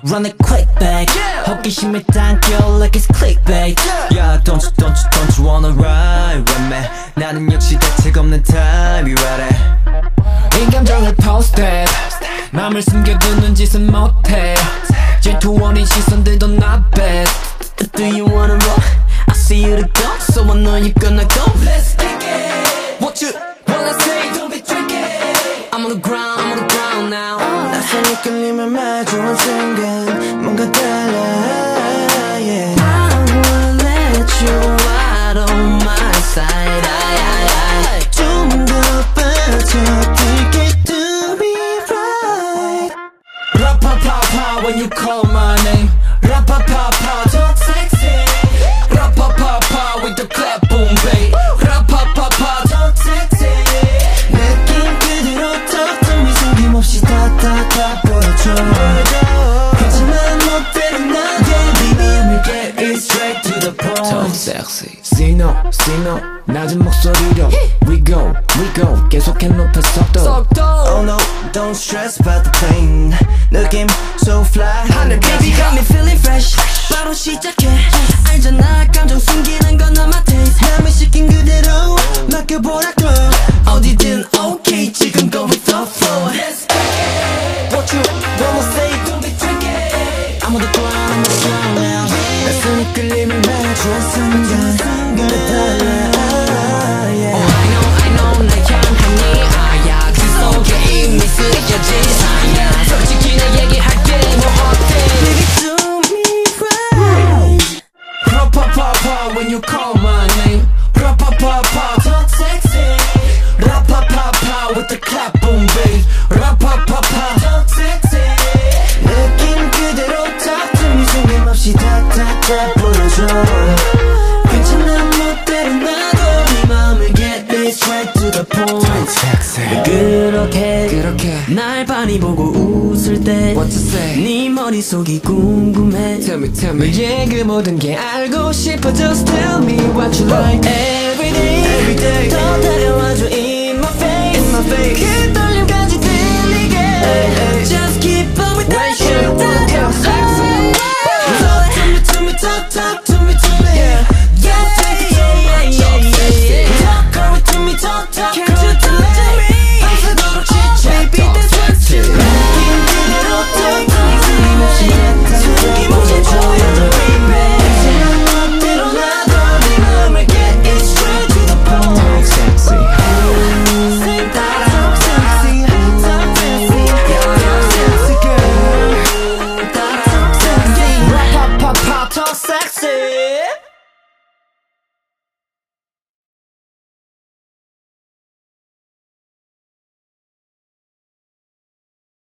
run it quick back. 호기심에 당겨 like it's clickbait. Yeah, don't you wanna ride with me? 나는 역시 대책 없는 타입이라래. 이 감정을 posted 맘을 숨겨두는 짓은 못해 질투원인 시선들도 not bad. Do you wanna roll? I see you to go, so I know you're gonna go. Let's take it. What you wanna say? Don't be tricky. I'm on the ground now. 낯선 이끌림을 마주한 순간 뭔가 달라, yeah. I wanna let you out on my side. 좀 더 빠져들게 to be right. Ra-pa-pa-pa when you call my name. Ra-pa-pa-pa talk sexy. Ra-pa-pa-pa with the clap boom babe. Ra-pa-pa-pa talk sexy. 느낌 그대로 턱tum이 숨김없이 다 보여줘. 괜찮아 너 때린 나게 baby I'ma get it straight to the point. Talk sexy. See no 낮은 목소리로 we go 계속해 높여 속도. Oh no, don't stress about the pain. 느낌 so fly. 하늘 baby got me feeling fresh. 바로 시작해. 알잖아 감정 숨기는 건 not my taste. 맘을 시킨 그대로 맡겨보라고. 어디든 okay 지금 go with the flow. Let's go. What you wanna say? Don't be tricky. I'm on the ground now. 낯선 이끌림을 마주한 순간 뭔가 달라, yeah. I know 날 향한 네 아야 그 속에 이미 쓰여진 사야. 솔직히 내 얘기할게 뭐 어때? Baby do me right. Ra-pa-pa-pa when you call my name. Ra-pa-pa-pa talk sexy. Ra-pa-pa-pa with the clap boom babe. Ra-pa-pa-pa talk sexy. 느낌 그대로 턱tum이 숨김없이 다 보여줘. 괜찮아 멋대로 나도 네 맘을 get it straight to the point. Sexy. 그렇게 날 많이 보고 웃을 때 What you say? 네 머릿속이 궁금해. Tell me 너의 그 모든 게 알고 싶어. Just tell me what you like. Every day 더 다가와줘 in my face. 그 떨림까지 들리게. Just keep on with that shit. Talk to me, yeah. Talk to me, talk. Can't you tell me? 밤새도록 chit-chat. Baby, that's what you like. 느낌 그대로 턱tum이 숨김없이 다 보여줘. 괜찮아 멋대로 나도 네 맘을 get it straight to the point. Sexy. Talk sexy, talk sexy, talk sexy girl. Talk sexy. Ra-pa-pa-pa talk sexy.